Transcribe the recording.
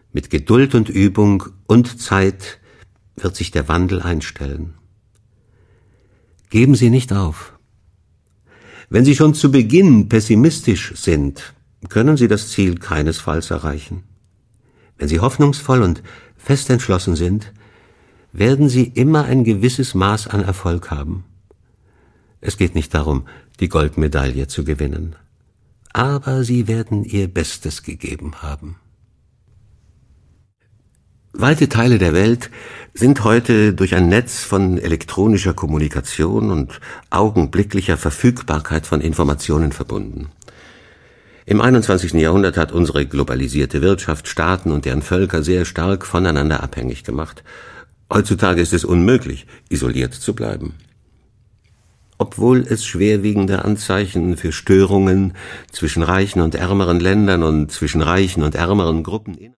Mit Geduld und Übung und Zeit wird sich der Wandel einstellen. Geben Sie nicht auf. Wenn Sie schon zu Beginn pessimistisch sind, können Sie das Ziel keinesfalls erreichen. Wenn Sie hoffnungsvoll und fest entschlossen sind, werden Sie immer ein gewisses Maß an Erfolg haben. Es geht nicht darum, die Goldmedaille zu gewinnen, aber Sie werden Ihr Bestes gegeben haben. Weite Teile der Welt sind heute durch ein Netz von elektronischer Kommunikation und augenblicklicher Verfügbarkeit von Informationen verbunden. Im 21. Jahrhundert hat unsere globalisierte Wirtschaft Staaten und deren Völker sehr stark voneinander abhängig gemacht. Heutzutage ist es unmöglich, isoliert zu bleiben. Obwohl es schwerwiegende Anzeichen für Störungen zwischen reichen und ärmeren Ländern und zwischen reichen und ärmeren Gruppen